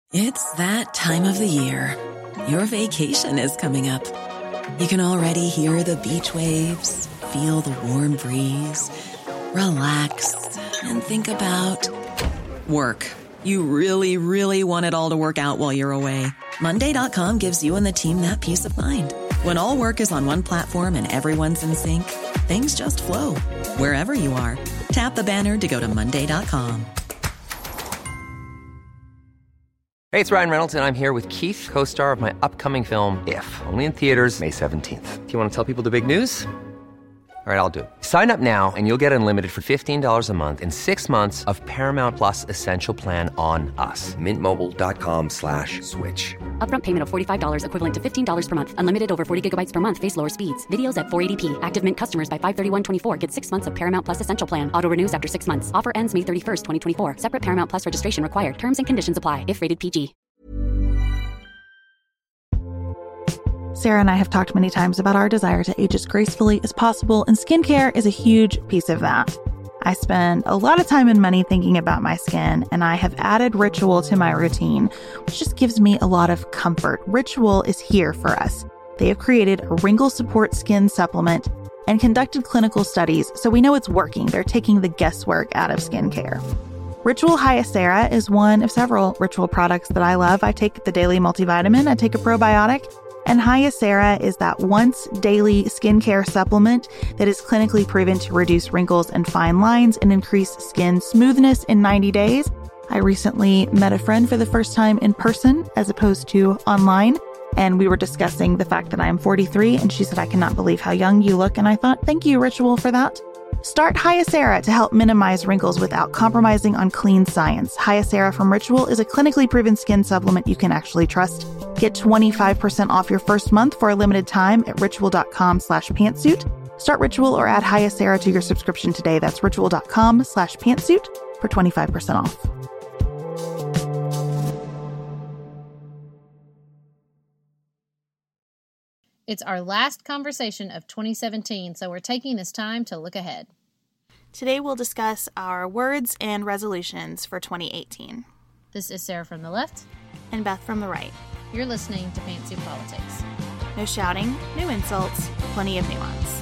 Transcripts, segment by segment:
It's that time of the year. Your vacation is coming up. You can already hear the beach waves, feel the warm breeze, relax, and think about work. You really, really want it all to work out while you're away. Monday.com gives you and the team that peace of mind. When all work is on one platform and everyone's in sync, things just flow. Wherever you are, tap the banner to go to Monday.com. Hey, it's Ryan Reynolds, and I'm here with Keith, co-star of my upcoming film, If, only in theaters May 17th. Do you want to tell people the big news? All right, I'll do it. Sign up now and you'll get unlimited for $15 a month and 6 months of Paramount Plus Essential Plan on us. MintMobile.com/switch. Upfront payment of $45 equivalent to $15 per month. Unlimited over 40 gigabytes per month. Face lower speeds. Videos at 480p. Active Mint customers by 531.24 get 6 months of Paramount Plus Essential Plan. Auto renews after 6 months. Offer ends May 31st, 2024. Separate Paramount Plus registration required. Terms and conditions apply if rated PG. Sarah and I have talked many times about our desire to age as gracefully as possible, and skincare is a huge piece of that. I spend a lot of time and money thinking about my skin, and I have added Ritual to my routine, which just gives me a lot of comfort. Ritual is here for us. They have created a wrinkle support skin supplement and conducted clinical studies, so we know it's working. They're taking the guesswork out of skincare. Ritual Hyacera is one of several Ritual products that I love. I take the daily multivitamin, I take a probiotic, and Hyacera is that once daily skincare supplement that is clinically proven to reduce wrinkles and fine lines and increase skin smoothness in 90 days. I recently met a friend for the first time in person as opposed to online, and we were discussing the fact that I am 43, and she said, "I cannot believe how young you look." And I thought, thank you, Ritual, for that. Start Hyacera to help minimize wrinkles without compromising on clean science. Hyacera from Ritual is a clinically proven skin supplement you can actually trust. Get 25% off your first month for a limited time at ritual.com/pantsuit. Start Ritual or add Hyacera to your subscription today. That's ritual.com/pantsuit for 25% off. It's our last conversation of 2017, so we're taking this time to look ahead. Today we'll discuss our words and resolutions for 2018. This is Sarah from the left. And Beth from the right. You're listening to Fancy Politics. No shouting, no insults, plenty of nuance.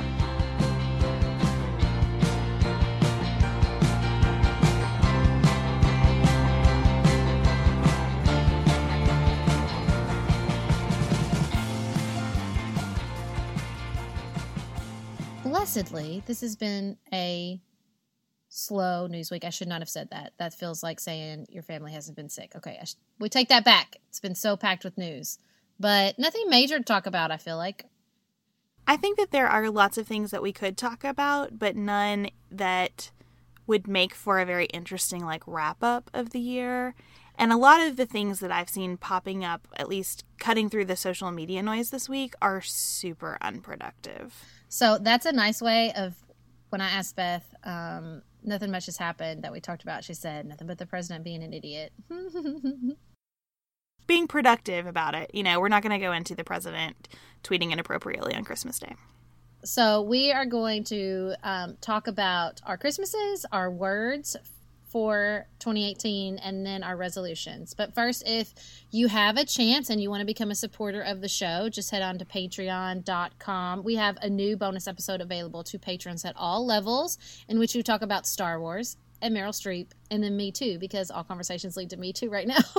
Blessedly, this has been a slow news week. I should not have said that. That feels like saying your family hasn't been sick. Okay, we take that back. It's been so packed with news. But nothing major to talk about, I feel like. I think that there are lots of things that we could talk about, but none that would make for a very interesting wrap-up of the year. And a lot of the things that I've seen popping up, at least cutting through the social media noise this week, are super unproductive. So that's a nice way of, when I asked Beth, nothing much has happened that we talked about, she said, nothing but the president being an idiot. Being productive about it. We're not going to go into the president tweeting inappropriately on Christmas Day. So we are going to talk about our Christmases, our words for 2018, and then our resolutions. But first, if you have a chance and you want to become a supporter of the show, just head on to patreon.com. We have a new bonus episode available to patrons at all levels, in which we talk about Star Wars and Meryl Streep, and then Me Too, because all conversations lead to Me Too right now.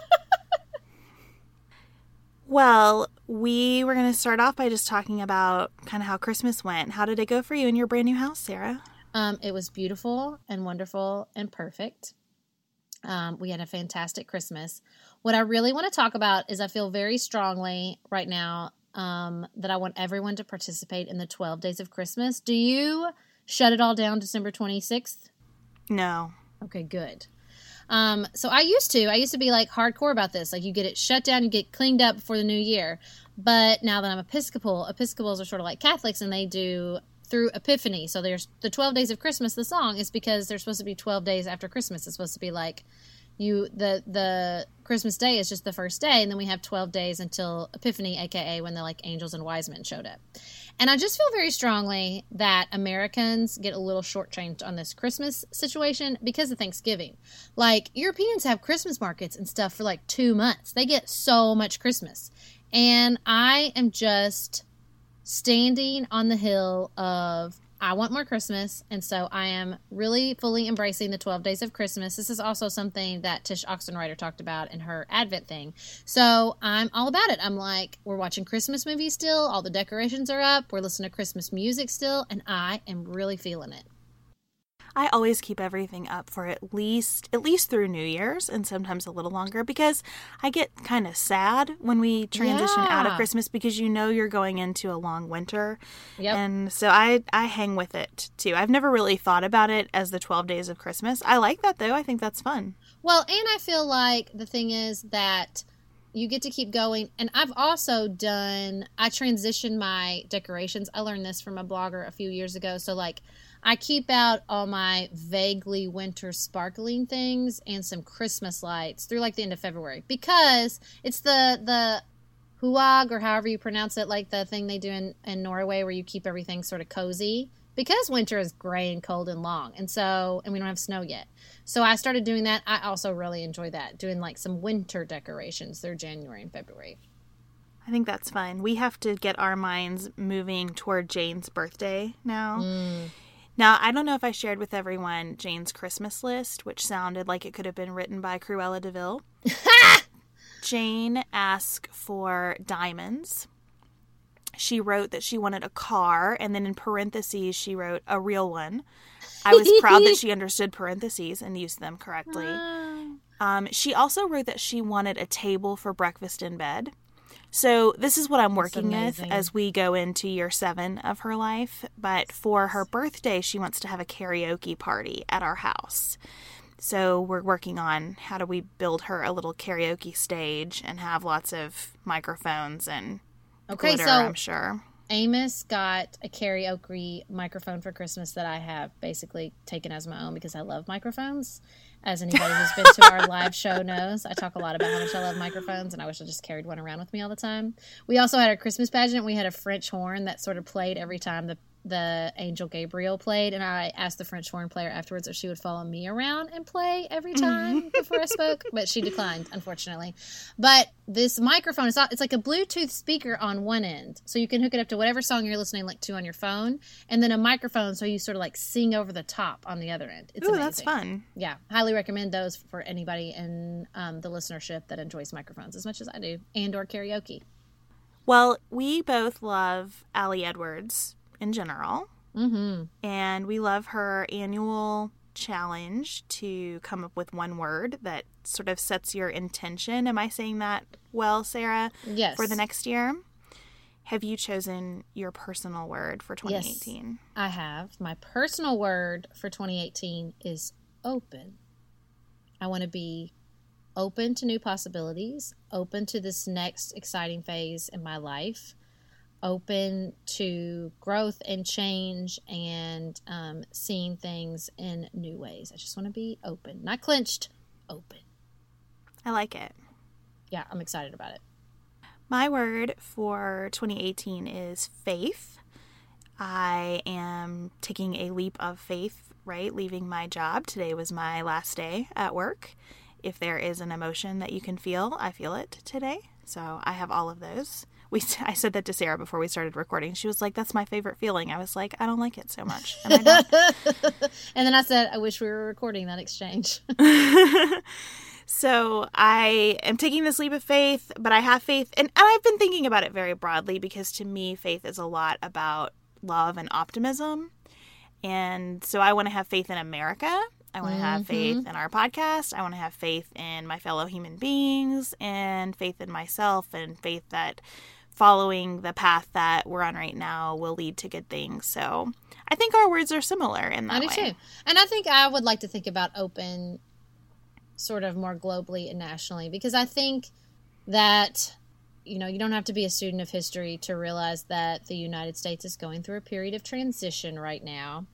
Well, we were going to start off by just talking about kind of how Christmas went. How did it go for you in your brand new house, Sarah? It was beautiful and wonderful and perfect. We had a fantastic Christmas. What I really want to talk about is I feel very strongly right now that I want everyone to participate in the 12 Days of Christmas. Do you shut it all down December 26th? No. Okay, good. So I used to be hardcore about this. You get it shut down, you get cleaned up before the new year. But now that I'm Episcopals are sort of like Catholics, and they do through Epiphany. So there's the 12 Days of Christmas. The song is because there's supposed to be 12 days after Christmas. It's supposed to be the Christmas day is just the first day, and then we have 12 days until Epiphany, aka when the like angels and wise men showed up. And I just feel very strongly that Americans get a little shortchanged on this Christmas situation because of Thanksgiving. Like, Europeans have Christmas markets and stuff for like 2 months. They get so much Christmas. And I am just standing on the hill of, I want more Christmas, and so I am really fully embracing the 12 days of Christmas. This is also something that Tish Oxenreider talked about in her Advent thing. So I'm all about it. I'm like, we're watching Christmas movies still. All the decorations are up. We're listening to Christmas music still, and I am really feeling it. I always keep everything up for at least through New Year's, and sometimes a little longer, because I get kind of sad when we transition out of Christmas, because you know you're going into a long winter. Yep. And so I hang with it too. I've never really thought about it as the 12 days of Christmas. I like that though. I think that's fun. Well, and I feel like the thing is that you get to keep going. And I've also I transitioned my decorations. I learned this from a blogger a few years ago. So like, I keep out all my vaguely winter sparkling things and some Christmas lights through like the end of February, because it's the huag, or however you pronounce it, like the thing they do in Norway where you keep everything sort of cozy, because winter is gray and cold and long. And we don't have snow yet. So I started doing that. I also really enjoy that, doing like some winter decorations through January and February. I think that's fun. We have to get our minds moving toward Jane's birthday now. Now, I don't know if I shared with everyone Jane's Christmas list, which sounded like it could have been written by Cruella de Vil. Jane asked for diamonds. She wrote that she wanted a car, and then in parentheses she wrote a real one. I was proud that she understood parentheses and used them correctly. She also wrote that she wanted a table for breakfast in bed. So this is what I'm working with as we go into year 7 of her life. But for her birthday, she wants to have a karaoke party at our house. So we're working on how do we build her a little karaoke stage and have lots of microphones and glitter, I'm sure. Amos got a karaoke microphone for Christmas that I have basically taken as my own because I love microphones. As anybody who's been to our live show knows, I talk a lot about how much I love microphones, and I wish I just carried one around with me all the time. We also had our Christmas pageant. We had a French horn that sort of played every time the angel Gabriel played, and I asked the French horn player afterwards if she would follow me around and play every time before I spoke, but she declined, unfortunately. But this microphone, it's like a Bluetooth speaker on one end, so you can hook it up to whatever song you're listening to on your phone, and then a microphone so you sort of like sing over the top on the other end. It's amazing. That's fun. Yeah, highly recommend those for anybody in the listenership that enjoys microphones as much as I do, and or karaoke. Well, we both love Allie Edwards in general. And we love her annual challenge to come up with one word that sort of sets your intention. Am I saying that well, Sarah? Yes. For the next year? Have you chosen your personal word for 2018? Yes, I have. My personal word for 2018 is open. I want to be open to new possibilities, open to this next exciting phase in my life, open to growth and change, and seeing things in new ways. I just want to be open. Not clenched, open. I like it. Yeah, I'm excited about it. My word for 2018 is faith. I am taking a leap of faith, right? Leaving my job. Today was my last day at work. If there is an emotion that you can feel, I feel it today. So I have all of those. I said that to Sarah before we started recording. She was like, that's my favorite feeling. I was like, I don't like it so much. And I don't. And then I said, I wish we were recording that exchange. So I am taking this leap of faith, but I have faith. And I've been thinking about it very broadly, because to me, faith is a lot about love and optimism. And so I want to have faith in America. I want to have faith in our podcast. I want to have faith in my fellow human beings, and faith in myself, and faith that following the path that we're on right now will lead to good things. So I think our words are similar in that way. I do too. And I think I would like to think about open sort of more globally and nationally, because I think that, you know, you don't have to be a student of history to realize that the United States is going through a period of transition right now.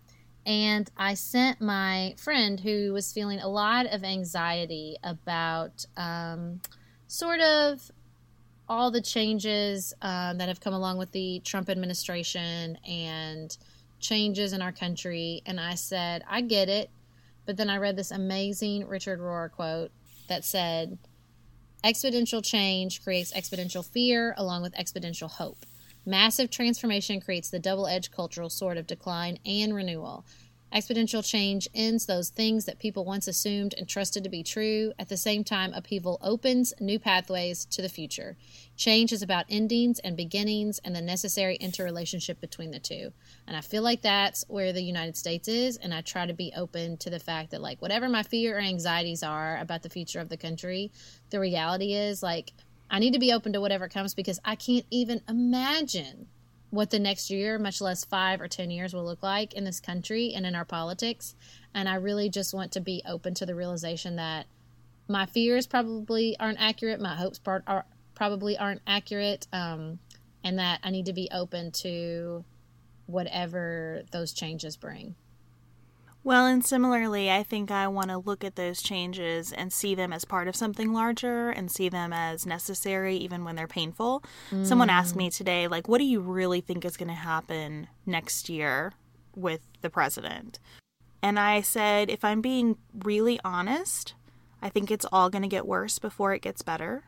And I sent my friend who was feeling a lot of anxiety about sort of all the changes that have come along with the Trump administration and changes in our country. And I said, I get it. But then I read this amazing Richard Rohr quote that said, exponential change creates exponential fear along with exponential hope. Massive transformation creates the double-edged cultural sword of decline and renewal. Exponential change ends those things that people once assumed and trusted to be true. At the same time, upheaval opens new pathways to the future. Change is about endings and beginnings and the necessary interrelationship between the two. And I feel like that's where the United States is, and I try to be open to the fact that, like, whatever my fear or anxieties are about the future of the country, the reality is, like, I need to be open to whatever comes because I can't even imagine what the next year, much less 5 or 10 years, will look like in this country and in our politics. And I really just want to be open to the realization that my fears probably aren't accurate, my hopes probably aren't accurate, and that I need to be open to whatever those changes bring. Well, and similarly, I think I want to look at those changes and see them as part of something larger and see them as necessary even when they're painful. Someone asked me today, like, what do you really think is going to happen next year with the president? And I said, if I'm being really honest, I think it's all going to get worse before it gets better.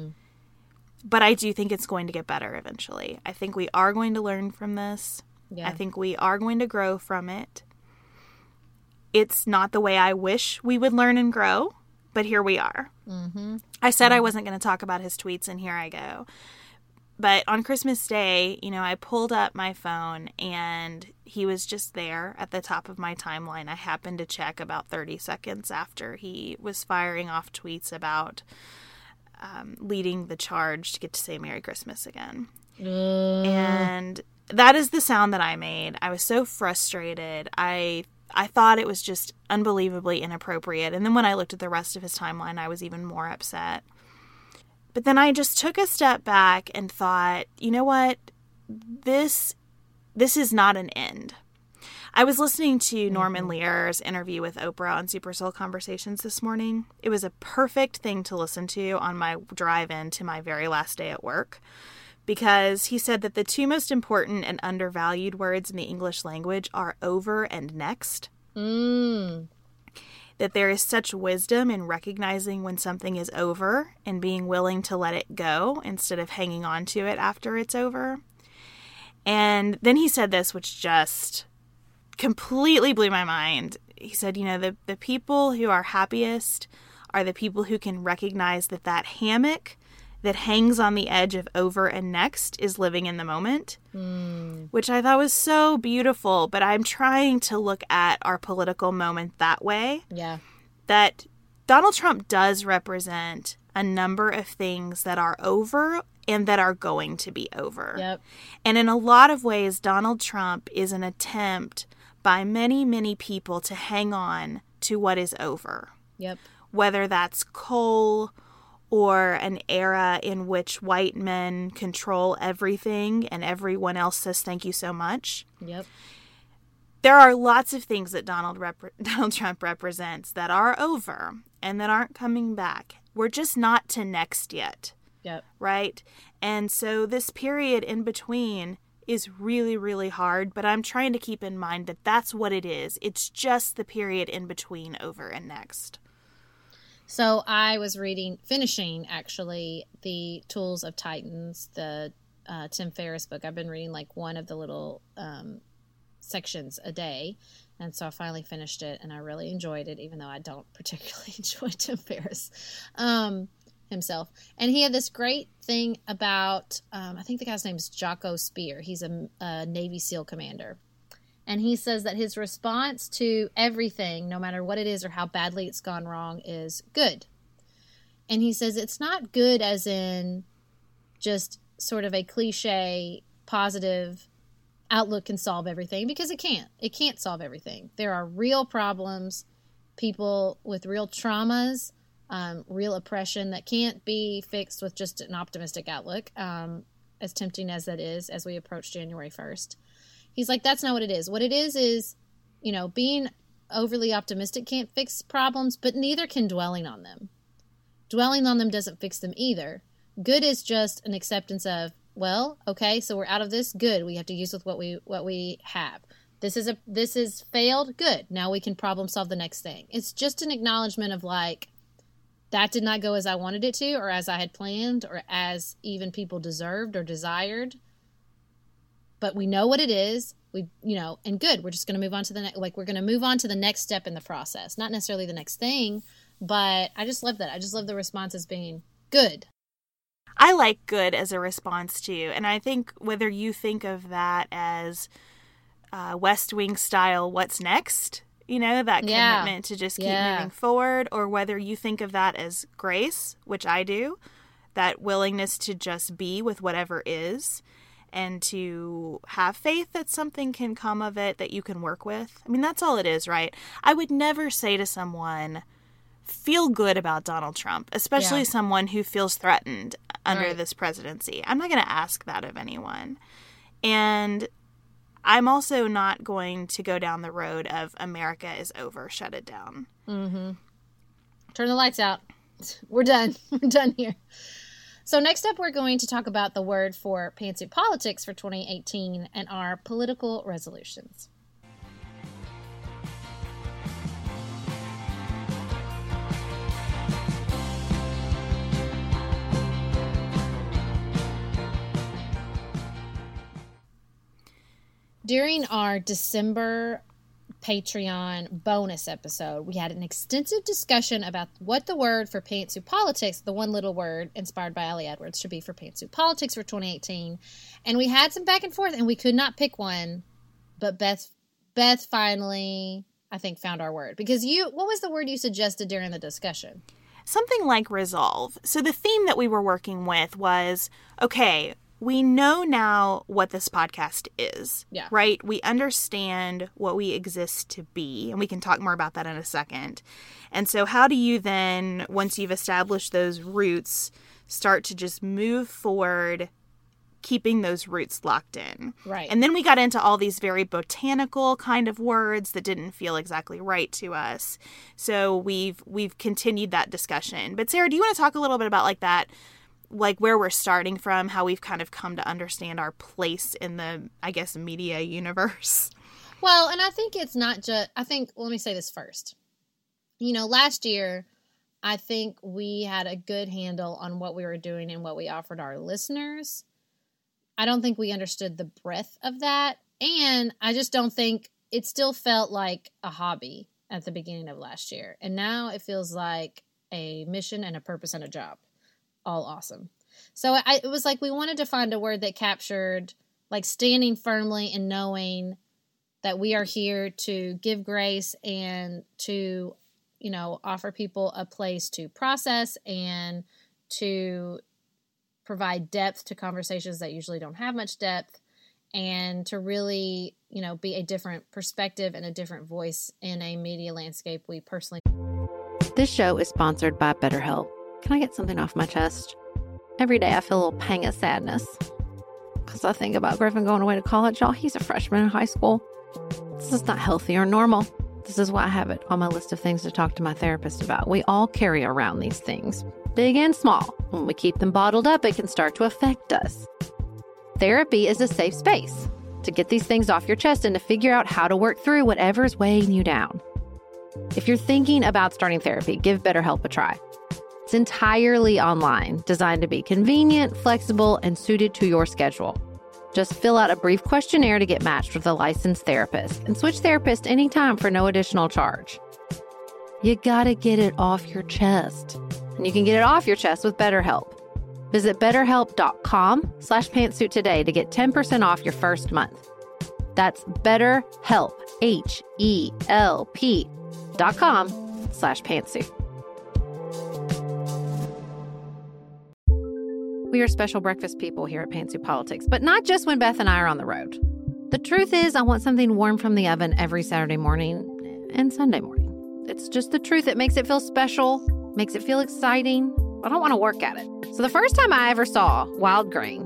But I do think it's going to get better eventually. I think we are going to learn from this. Yeah. I think we are going to grow from it. It's not the way I wish we would learn and grow, but here we are. I said I wasn't going to talk about his tweets, and here I go. But on Christmas Day, you know, I pulled up my phone, and he was just there at the top of my timeline. I happened to check about 30 seconds after he was firing off tweets about leading the charge to get to say Merry Christmas again. And that is the sound that I made. I was so frustrated. I thought it was just unbelievably inappropriate. And then when I looked at the rest of his timeline, I was even more upset. But then I just took a step back and thought, you know what? This is not an end. I was listening to Norman Lear's interview with Oprah on Super Soul Conversations this morning. It was a perfect thing to listen to on my drive in to my very last day at work, because he said that the two most important and undervalued words in the English language are over and next. That there is such wisdom in recognizing when something is over and being willing to let it go instead of hanging on to it after it's over. And then he said this, which just completely blew my mind. He said, you know, the people who are happiest are the people who can recognize that hammock that hangs on the edge of over and next is living in the moment, which I thought was so beautiful. But I'm trying to look at our political moment that way. Yeah. That Donald Trump does represent a number of things that are over and that are going to be over. Yep. And in a lot of ways, Donald Trump is an attempt by many, many people to hang on to what is over. Yep. Whether that's coal or an era in which white men control everything and everyone else says thank you so much. Yep. There are lots of things that Donald Trump represents that are over and that aren't coming back. We're just not to next yet. Yep. Right? And so this period in between is really, really hard, but I'm trying to keep in mind that that's what it is. It's just the period in between over and next. So I was finishing actually, the Tools of Titans, the Tim Ferriss book. I've been reading like one of the little sections a day. And so I finally finished it and I really enjoyed it, even though I don't particularly enjoy Tim Ferriss himself. And he had this great thing about, I think the guy's name is Jocko Speer. He's a Navy SEAL commander. And he says that his response to everything, no matter what it is or how badly it's gone wrong, is good. And he says it's not good as in just sort of a cliche, positive outlook can solve everything, because it can't. It can't solve everything. There are real problems, people with real traumas, real oppression that can't be fixed with just an optimistic outlook, as tempting as that is as we approach January 1st. He's like, that's not what it is. What it is being overly optimistic can't fix problems, but neither can dwelling on them. Dwelling on them doesn't fix them either. Good is just an acceptance of, well, okay, so we're out of this. Good. We have to use with what we have. This is failed. Good. Now we can problem solve the next thing. It's just an acknowledgement of like, that did not go as I wanted it to, or as I had planned, or as even people deserved or desired. But we know what it is. And good. We're just going to move on to the next. Like, we're going to move on to the next step in the process, not necessarily the next thing. But I just love that. I just love the response as being good. I like good as a response to you. And I think whether you think of that as West Wing style, what's next, that commitment to just keep moving forward, or whether you think of that as grace, which I do, that willingness to just be with whatever is and to have faith that something can come of it that you can work with. I mean, that's all it is, right? I would never say to someone, feel good about Donald Trump, especially someone who feels threatened under this presidency. I'm not going to ask that of anyone. And I'm also not going to go down the road of America is over, shut it down. Mm-hmm. Turn the lights out. We're done. We're done here. So next up, we're going to talk about the word for Pantsuit Politics for 2018 and our political resolutions. During our December Patreon bonus episode, we had an extensive discussion about what the word for Pantsuit Politics, the one little word inspired by Allie Edwards, should be for Pantsuit Politics for 2018. And we had some back and forth, and we could not pick one. But Beth finally, I think, found our word. Because what was the word you suggested during the discussion? Something like resolve. So the theme that we were working with was, okay, we know now what this podcast is, right? We understand what we exist to be, and we can talk more about that in a second. And so how do you then, once you've established those roots, start to just move forward, keeping those roots locked in? Right. And then we got into all these very botanical kind of words that didn't feel exactly right to us. So we've continued that discussion. But Sarah, do you want to talk a little bit about like that, like where we're starting from, how we've kind of come to understand our place in the, I guess, media universe? Well, and I think it's not just, let me say this first. Last year, I think we had a good handle on what we were doing and what we offered our listeners. I don't think we understood the breadth of that. And I just don't think it still felt like a hobby at the beginning of last year. And now it feels like a mission and a purpose and a job. All awesome. So it was like we wanted to find a word that captured like standing firmly and knowing that we are here to give grace and to, offer people a place to process and to provide depth to conversations that usually don't have much depth, and to really, be a different perspective and a different voice in a media landscape we personally. This show is sponsored by BetterHelp. Can I get something off my chest? Every day I feel a little pang of sadness because I think about Griffin going away to college. Y'all, he's a freshman in high school. This is not healthy or normal. This is why I have it on my list of things to talk to my therapist about. We all carry around these things, big and small. When we keep them bottled up, it can start to affect us. Therapy is a safe space to get these things off your chest and to figure out how to work through whatever is weighing you down. If you're thinking about starting therapy, give BetterHelp a try. It's entirely online, designed to be convenient, flexible, and suited to your schedule. Just fill out a brief questionnaire to get matched with a licensed therapist and switch therapists anytime for no additional charge. You gotta get it off your chest. And you can get it off your chest with BetterHelp. Visit BetterHelp.com/pantsuit today to get 10% off your first month. That's BetterHelp, HELP.com/pantsuit. We are special breakfast people here at Pantsuit Politics, but not just when Beth and I are on the road. The truth is, I want something warm from the oven every Saturday morning and Sunday morning. It's just the truth. It makes it feel special, makes it feel exciting. I don't want to work at it. So the first time I ever saw wild grain,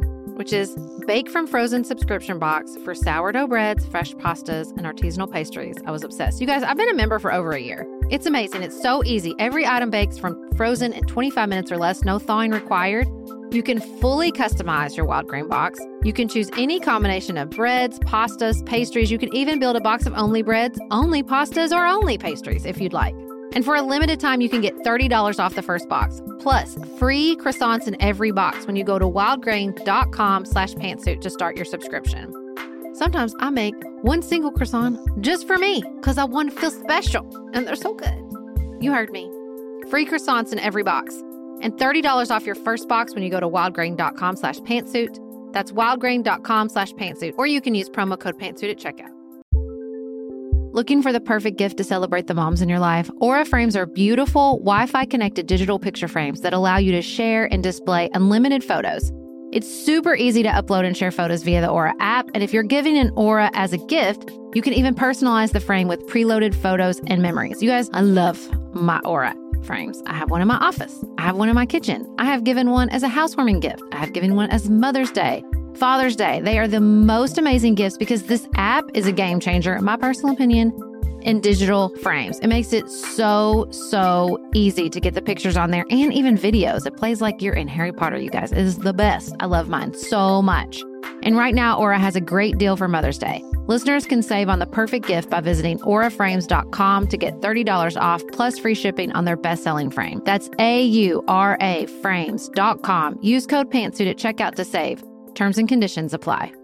which is Bake from Frozen subscription box for sourdough breads, fresh pastas, and artisanal pastries. I was obsessed. You guys, I've been a member for over a year. It's amazing. It's so easy. Every item bakes from frozen in 25 minutes or less, no thawing required. You can fully customize your Wild Grain box. You can choose any combination of breads, pastas, pastries. You can even build a box of only breads, only pastas, or only pastries if you'd like. And for a limited time, you can get $30 off the first box, plus free croissants in every box when you go to wildgrain.com/pantsuit to start your subscription. Sometimes I make one single croissant just for me because I want to feel special, and they're so good. You heard me. Free croissants in every box, and $30 off your first box when you go to wildgrain.com/pantsuit. That's wildgrain.com/pantsuit, or you can use promo code pantsuit at checkout. Looking for the perfect gift to celebrate the moms in your life? Aura frames are beautiful, Wi-Fi connected digital picture frames that allow you to share and display unlimited photos. It's super easy to upload and share photos via the Aura app, and if you're giving an Aura as a gift, you can even personalize the frame with preloaded photos and memories. You guys, I love my Aura frames. I have one in my office. I have one in my kitchen. I have given one as a housewarming gift. I have given one as Mother's Day, Father's Day. They are the most amazing gifts because this app is a game changer, in my personal opinion, in digital frames. It makes it so easy to get the pictures on there and even videos. It plays like you're in Harry Potter, you guys. It is the best. I love mine so much. And right now, Aura has a great deal for Mother's Day. Listeners can save on the perfect gift by visiting auraframes.com to get $30 off plus free shipping on their best-selling frame. That's AURA frames.com. Use code pantsuit at checkout to save. Terms and conditions apply.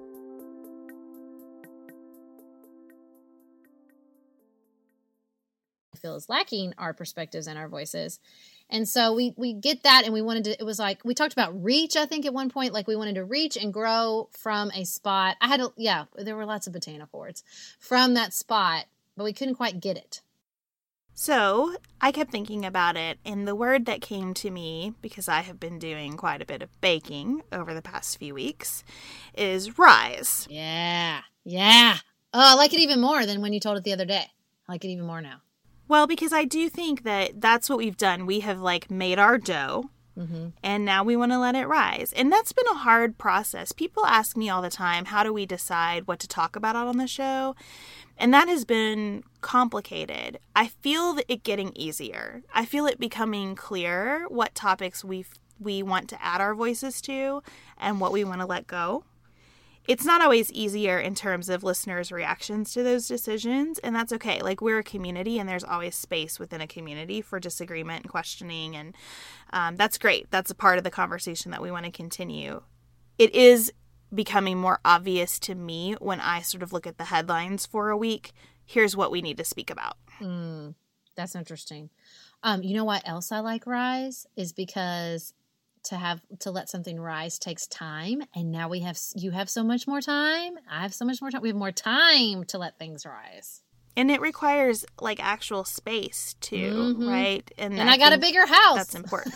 I feel is lacking our perspectives and our voices. And so we get that, and we wanted to, it was like, we talked about reach, I think at one point, like we wanted to reach and grow from a spot. There were lots of botanical chords from that spot, but we couldn't quite get it. So I kept thinking about it, and the word that came to me, because I have been doing quite a bit of baking over the past few weeks, is rise. Yeah. Oh, I like it even more than when you told it the other day. I like it even more now. Well, because I do think that that's what we've done. We have made our dough, and now we want to let it rise. And that's been a hard process. People ask me all the time, how do we decide what to talk about on the show? And that has been complicated. I feel it getting easier. I feel it becoming clearer what topics we want to add our voices to and what we want to let go. It's not always easier in terms of listeners' reactions to those decisions, and that's okay. We're a community, and there's always space within a community for disagreement and questioning, and that's great. That's a part of the conversation that we want to continue. It is becoming more obvious to me when I sort of look at the headlines for a week. Here's what we need to speak about. That's interesting. You know why else I like Rise is because to let something rise takes time, and now you have so much more time. I have so much more time. We have more time to let things rise. And it requires actual space too, right? And I got a bigger house. That's important.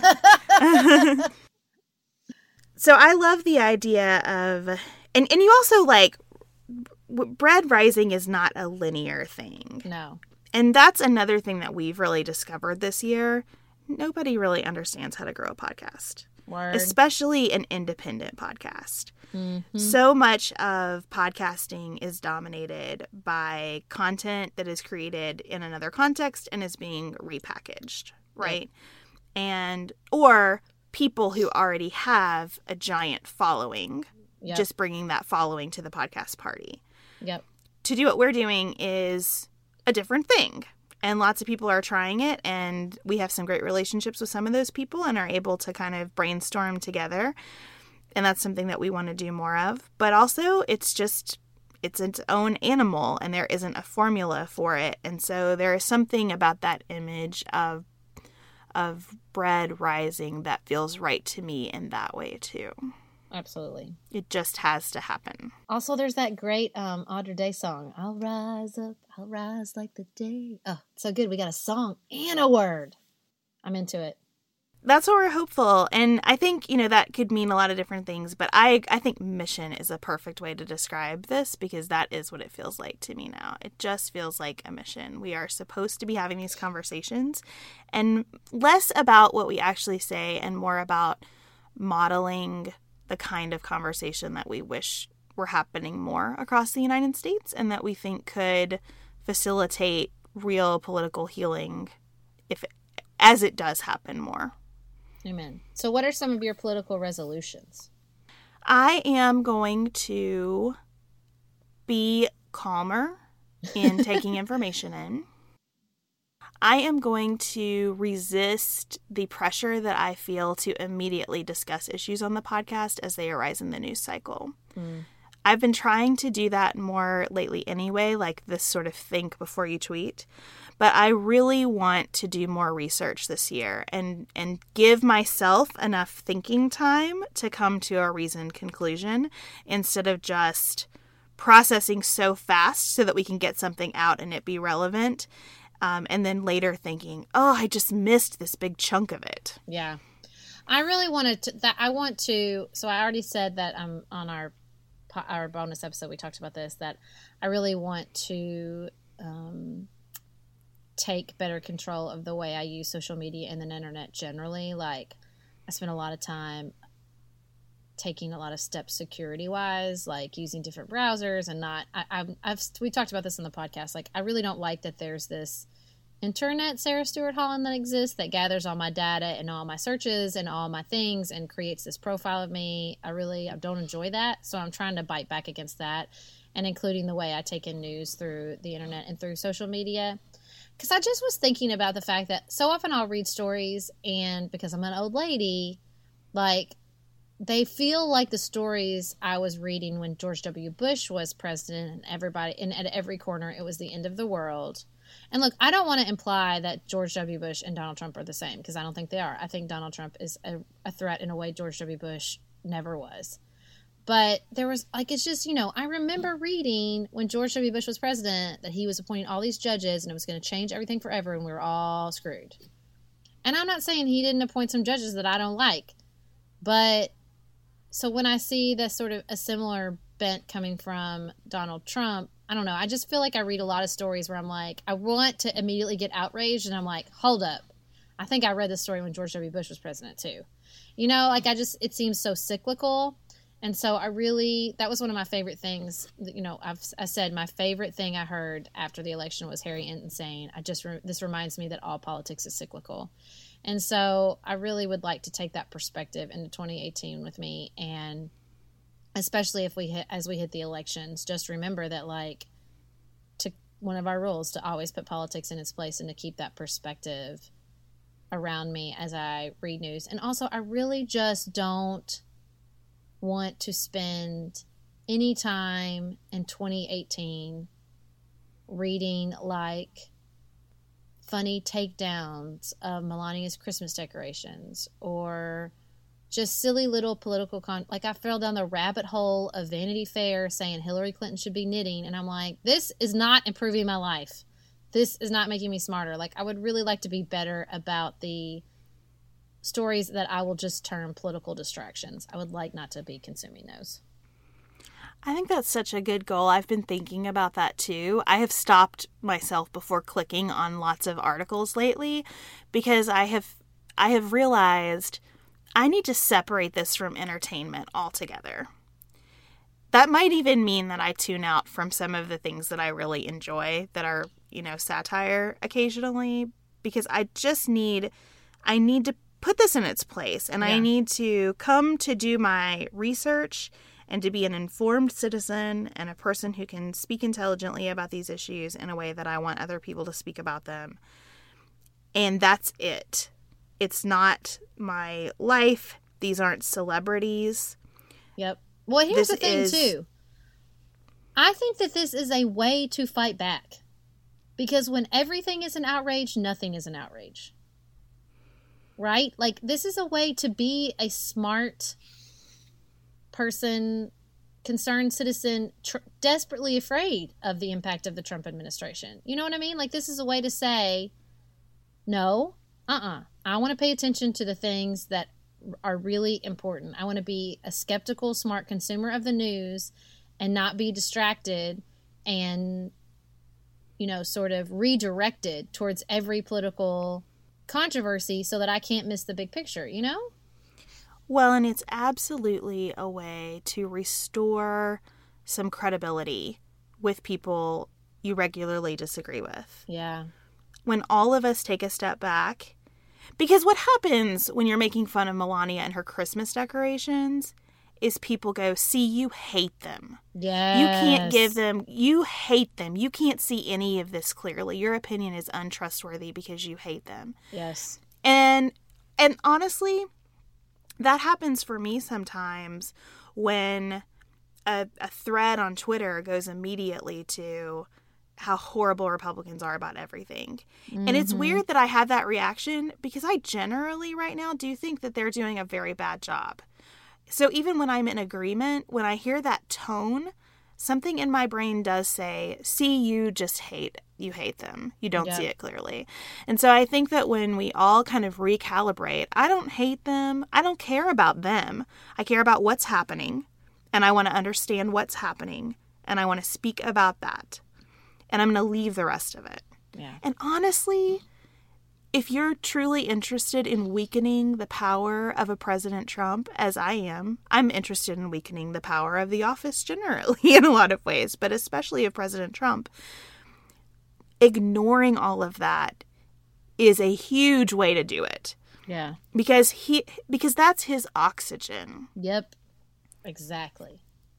So I love the idea of, and you also bread rising is not a linear thing. No. And that's another thing that we've really discovered this year. Nobody really understands how to grow a podcast. Word. Especially an independent podcast. So much of podcasting is dominated by content that is created in another context and is being repackaged, right? Or people who already have a giant following, just bringing that following to the podcast party. Yep. To do what we're doing is a different thing. And lots of people are trying it, and we have some great relationships with some of those people and are able to kind of brainstorm together. And that's something that we want to do more of. But also, it's its own animal, and there isn't a formula for it. And so there is something about that image of bread rising that feels right to me in that way, too. Absolutely. It just has to happen. Also, there's that great Audra Day song, I'll rise up, I'll rise like the day. Oh, so good. We got a song and a word. I'm into it. That's what we're hopeful. And I think, that could mean a lot of different things. But I think mission is a perfect way to describe this, because that is what it feels like to me now. It just feels like a mission. We are supposed to be having these conversations, and less about what we actually say and more about modeling the kind of conversation that we wish were happening more across the United States and that we think could facilitate real political healing as it does happen more. Amen. So what are some of your political resolutions? I am going to be calmer in taking information in. I am going to resist the pressure that I feel to immediately discuss issues on the podcast as they arise in the news cycle. I've been trying to do that more lately anyway, like this sort of think before you tweet. But I really want to do more research this year and give myself enough thinking time to come to a reasoned conclusion instead of just processing so fast so that we can get something out and it be relevant. And then later thinking, oh, I just missed this big chunk of it. Yeah. I really wanted to, so I already said that on our bonus episode, we talked about this, that I really want to take better control of the way I use social media and the internet generally. Like, I spend a lot of time taking a lot of steps security wise, like using different browsers and not, we talked about this in the podcast. Like, I really don't like that there's this internet Sarah Stewart Holland that exists that gathers all my data and all my searches and all my things and creates this profile of me. I don't enjoy that. So I'm trying to bite back against that, and including the way I take in news through the internet and through social media. Because I just was thinking about the fact that so often I'll read stories, and because I'm an old lady, like, they feel like the stories I was reading when George W. Bush was president, and at every corner it was the end of the world. And look, I don't want to imply that George W. Bush and Donald Trump are the same, because I don't think they are. I think Donald Trump is a threat in a way George W. Bush never was. But there was, like, it's just, I remember reading when George W. Bush was president that he was appointing all these judges and it was going to change everything forever and we were all screwed. And I'm not saying he didn't appoint some judges that I don't like. But so when I see this sort of a similar bent coming from Donald Trump, I don't know. I just feel like I read a lot of stories where I'm like, I want to immediately get outraged, and I'm like, hold up. I think I read this story when George W. Bush was president too. It seems so cyclical. And so that was one of my favorite things. I said my favorite thing I heard after the election was Harry Enton saying, this reminds me that all politics is cyclical. And so I really would like to take that perspective into 2018 with me, and especially as we hit the elections, just remember that, like, one of our rules to always put politics in its place and to keep that perspective around me as I read news. And also, I really just don't want to spend any time in 2018 reading, like, funny takedowns of Melania's Christmas decorations or just silly little political like, I fell down the rabbit hole of Vanity Fair saying Hillary Clinton should be knitting, and I'm like, this is not improving my life. This is not making me smarter. Like, I would really like to be better about the stories that I will just term political distractions. I would like not to be consuming those. I think that's such a good goal. I've been thinking about that too. I have stopped myself before clicking on lots of articles lately because I have realized I need to separate this from entertainment altogether. That might even mean that I tune out from some of the things that I really enjoy that are, satire occasionally, because I need to put this in its place, and I need to come to do my research and to be an informed citizen and a person who can speak intelligently about these issues in a way that I want other people to speak about them. And that's it. It's not my life. These aren't celebrities. Yep. Well, here's the thing, too. I think that this is a way to fight back. Because when everything is an outrage, nothing is an outrage. Right? Like, this is a way to be a smart person, concerned citizen, desperately afraid of the impact of the Trump administration. You know what I mean? Like, this is a way to say, no, I want to pay attention to the things that are really important. I want to be a skeptical, smart consumer of the news and not be distracted and, sort of redirected towards every political controversy so that I can't miss the big picture, Well, and it's absolutely a way to restore some credibility with people you regularly disagree with. Yeah. When all of us take a step back, because what happens when you're making fun of Melania and her Christmas decorations is people go, see, you hate them. Yes. You can't give them, you hate them. You can't see any of this clearly. Your opinion is untrustworthy because you hate them. Yes. And honestly, that happens for me sometimes when a thread on Twitter goes immediately to how horrible Republicans are about everything. Mm-hmm. And it's weird that I have that reaction because I generally right now do think that they're doing a very bad job. So even when I'm in agreement, when I hear that tone, something in my brain does say, see, you hate them. You don't see it clearly. And so I think that when we all kind of recalibrate, I don't hate them. I don't care about them. I care about what's happening. And I want to understand what's happening. And I want to speak about that. And I'm going to leave the rest of it. Yeah. And honestly, if you're truly interested in weakening the power of a President Trump, as I am, I'm interested in weakening the power of the office generally in a lot of ways, but especially of President Trump. Ignoring all of that is a huge way to do it. Yeah. Because that's his oxygen. Yep. Exactly.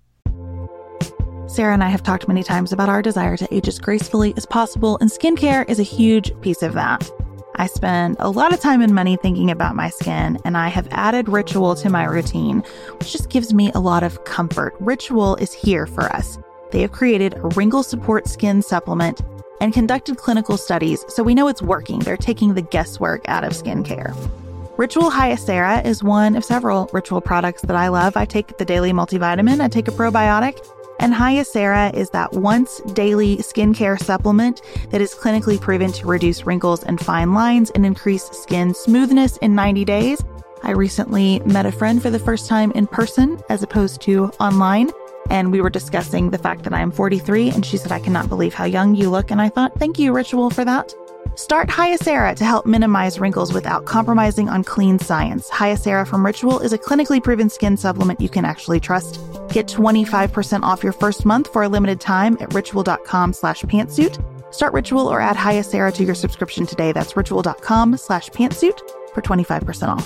Sarah and I have talked many times about our desire to age as gracefully as possible, and skincare is a huge piece of that. I spend a lot of time and money thinking about my skin, and I have added Ritual to my routine, which just gives me a lot of comfort. Ritual is here for us. They have created a wrinkle support skin supplement and conducted clinical studies, so we know it's working. They're taking the guesswork out of skincare. Ritual Hyacera is one of several Ritual products that I love. I take the daily multivitamin, I take a probiotic, and Hyacera is that once daily skincare supplement that is clinically proven to reduce wrinkles and fine lines and increase skin smoothness in 90 days. I recently met a friend for the first time in person as opposed to online, and we were discussing the fact that I am 43, and she said, I cannot believe how young you look. And I thought, thank you, Ritual, for that. Start Hyacera to help minimize wrinkles without compromising on clean science. Hyacera from Ritual is a clinically proven skin supplement you can actually trust. Get 25% off your first month for a limited time at ritual.com/pantsuit. Start Ritual or add Hyacera to your subscription today. That's ritual.com/pantsuit for 25% off.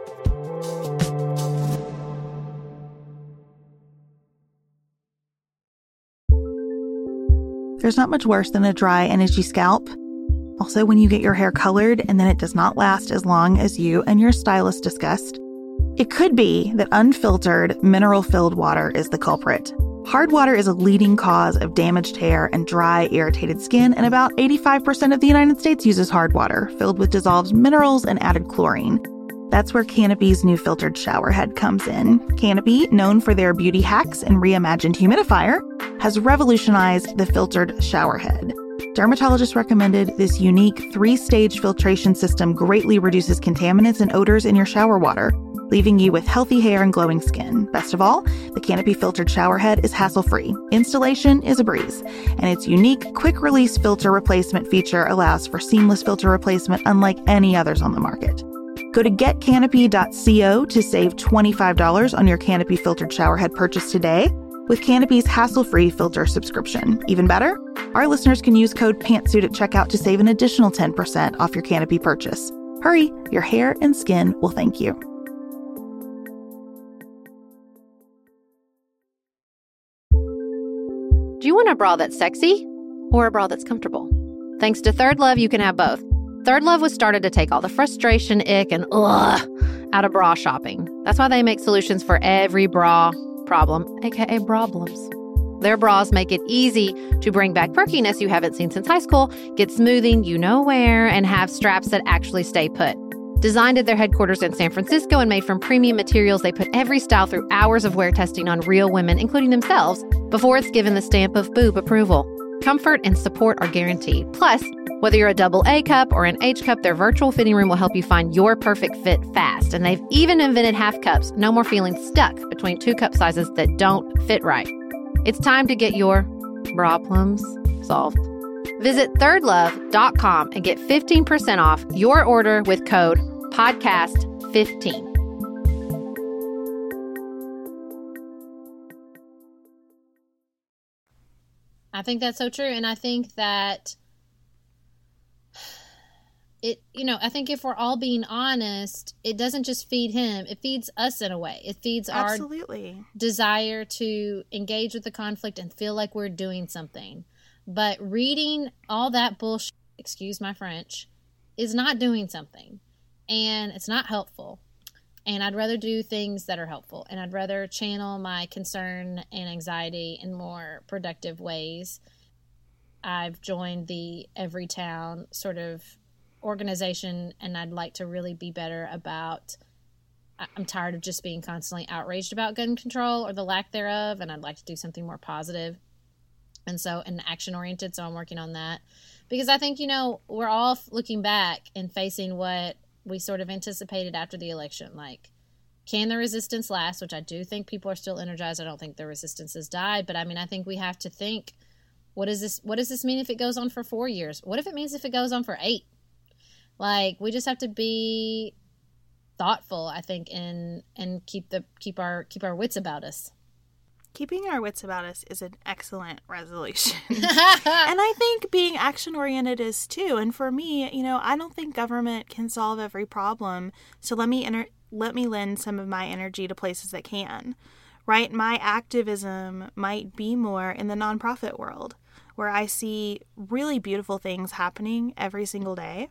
There's not much worse than a dry and itchy scalp. Also, when you get your hair colored and then it does not last as long as you and your stylist discussed. It could be that unfiltered, mineral-filled water is the culprit. Hard water is a leading cause of damaged hair and dry, irritated skin, and about 85% of the United States uses hard water, filled with dissolved minerals and added chlorine. That's where Canopy's new filtered shower head comes in. Canopy, known for their beauty hacks and reimagined humidifier, has revolutionized the filtered shower head. Dermatologists recommended this unique 3-stage filtration system greatly reduces contaminants and odors in your shower water, leaving you with healthy hair and glowing skin. Best of all, the Canopy filtered shower head is hassle-free. Installation is a breeze, and its unique quick-release filter replacement feature allows for seamless filter replacement unlike any others on the market. Go to getcanopy.co to save $25 on your Canopy filtered shower head purchase today with Canopy's hassle-free filter subscription. Even better, our listeners can use code PANTSUIT at checkout to save an additional 10% off your Canopy purchase. Hurry, your hair and skin will thank you. Do you want a bra that's sexy or a bra that's comfortable? Thanks to Third Love, you can have both. Third Love was started to take all the frustration, ick, and ugh out of bra shopping. That's why they make solutions for every bra problem, aka problems. Their bras make it easy to bring back perkiness you haven't seen since high school, get smoothing you know where, and have straps that actually stay put. Designed at their headquarters in San Francisco and made from premium materials, they put every style through hours of wear testing on real women, including themselves, before it's given the stamp of boob approval. Comfort and support are guaranteed. Plus, whether you're a double A cup or an H cup, their virtual fitting room will help you find your perfect fit fast. And they've even invented half cups. No more feeling stuck between 2 cup sizes that don't fit right. It's time to get your problems solved. Visit thirdlove.com and get 15% off your order with code PODCAST15. I think that's so true. And I think that I think if we're all being honest, it doesn't just feed him. It feeds us in a way. It feeds our desire to engage with the conflict and feel like we're doing something. But reading all that bullshit, excuse my French, is not doing something. And it's not helpful. And I'd rather do things that are helpful. And I'd rather channel my concern and anxiety in more productive ways. I've joined the Everytown sort of organization, and I'd like to really be better about, I'm tired of just being constantly outraged about gun control or the lack thereof, and I'd like to do something more positive. And action-oriented, so I'm working on that. Because I think, we're all looking back and facing what we sort of anticipated after the election. Like, can the resistance last? Which I do think people are still energized. I don't think the resistance has died. But, I think we have to think, what does this mean if it goes on for 4 years? What if it means if it goes on for 8? Like, we just have to be thoughtful, I think, and keep our wits about us. Keeping our wits about us is an excellent resolution. And I think being action-oriented is too. And for me, I don't think government can solve every problem. So let me lend some of my energy to places that can, right? My activism might be more in the nonprofit world, where I see really beautiful things happening every single day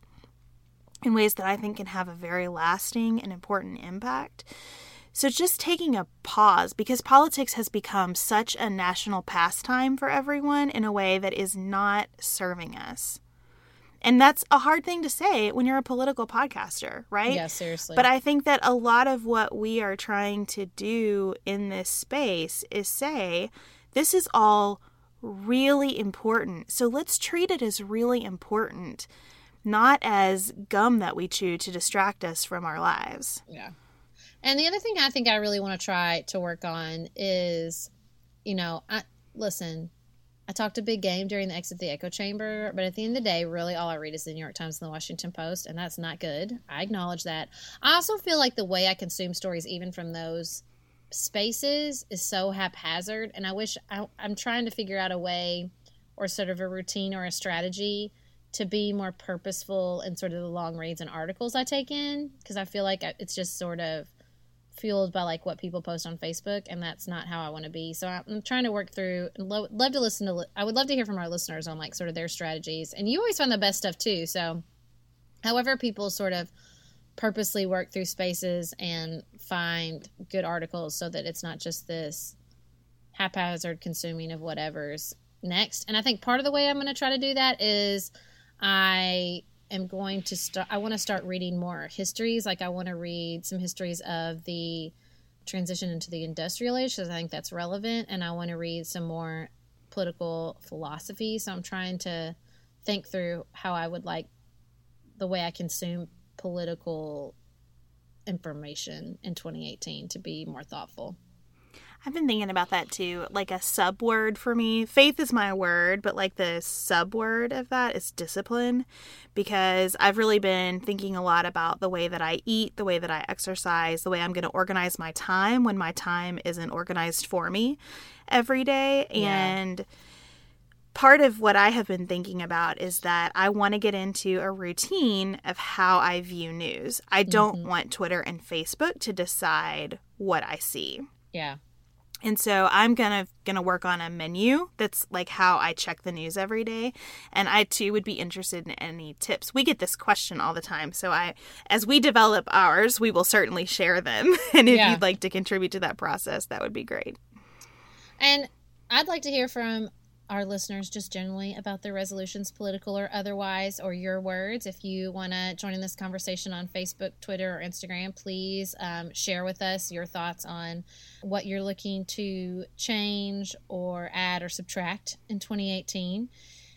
in ways that I think can have a very lasting and important impact. So just taking a pause, because politics has become such a national pastime for everyone in a way that is not serving us. And that's a hard thing to say when you're a political podcaster, right? Yeah, seriously. But I think that a lot of what we are trying to do in this space is say, this is all really important. So let's treat it as really important, not as gum that we chew to distract us from our lives. Yeah. And the other thing I think I really want to try to work on is, I talked a big game during the Exit the Echo Chamber, but at the end of the day, really all I read is the New York Times and the Washington Post, and that's not good. I acknowledge that. I also feel like the way I consume stories, even from those spaces, is so haphazard, and I'm trying to figure out a way or sort of a routine or a strategy to be more purposeful in sort of the long reads and articles I take in, because I feel like it's just sort of fueled by like what people post on Facebook, and that's not how I want to be. So I'm trying to work through and I would love to hear from our listeners on like sort of their strategies. And you always find the best stuff too. So however people sort of purposely work through spaces and find good articles so that it's not just this haphazard consuming of whatever's next. And I think part of the way I'm going to try to do that is I want to start reading more histories. Like I want to read some histories of the transition into the industrial age, because I think that's relevant. And I want to read some more political philosophy. So I'm trying to think through how I would like the way I consume political information in 2018 to be more thoughtful. I've been thinking about that too. Like a sub word for me, faith is my word, but like the sub word of that is discipline, because I've really been thinking a lot about the way that I eat, the way that I exercise, the way I'm going to organize my time when my time isn't organized for me every day. Yeah. And part of what I have been thinking about is that I want to get into a routine of how I view news. I don't want Twitter and Facebook to decide what I see. Yeah. And so I'm gonna work on a menu that's like how I check the news every day. And I too would be interested in any tips. We get this question all the time. So as we develop ours, we will certainly share them. And if you'd like to contribute to that process, that would be great. And I'd like to hear from our listeners just generally about their resolutions, political or otherwise, or your words. If you want to join in this conversation on Facebook, Twitter, or Instagram, please share with us your thoughts on what you're looking to change or add or subtract in 2018.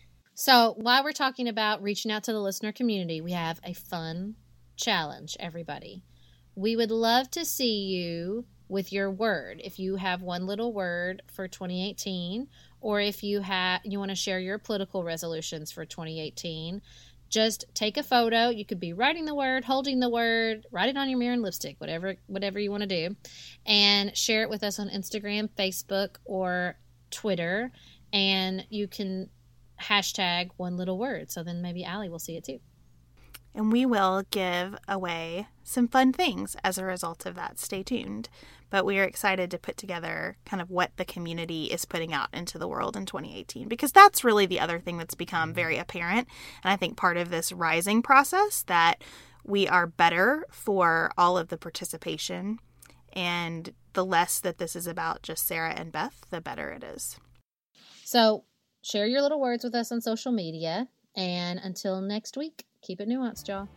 So while we're talking about reaching out to the listener community, we have a fun challenge, everybody. We would love to see you with your word. If you have one little word for 2018, or if you want to share your political resolutions for 2018, just take a photo. You could be writing the word, holding the word, write it on your mirror and lipstick, whatever you want to do, and share it with us on Instagram, Facebook, or Twitter. And you can hashtag one little word. So then maybe Allie will see it too. And we will give away some fun things as a result of that. Stay tuned. But we are excited to put together kind of what the community is putting out into the world in 2018, because that's really the other thing that's become very apparent. And I think part of this rising process, that we are better for all of the participation, and the less that this is about just Sarah and Beth, the better it is. So share your little words with us on social media. And until next week, keep it nuanced, y'all.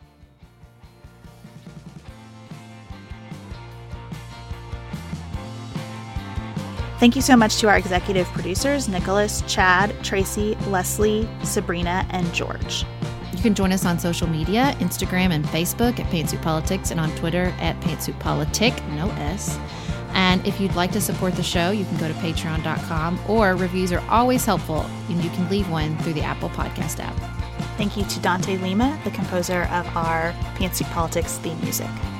Thank you so much to our executive producers, Nicholas, Chad, Tracy, Leslie, Sabrina, and George. You can join us on social media, Instagram and Facebook at Pantsuit Politics, and on Twitter at PantsuitPolitic, no S. And if you'd like to support the show, you can go to patreon.com, or reviews are always helpful, and you can leave one through the Apple Podcast app. Thank you to Dante Lima, the composer of our Pantsuit Politics theme music.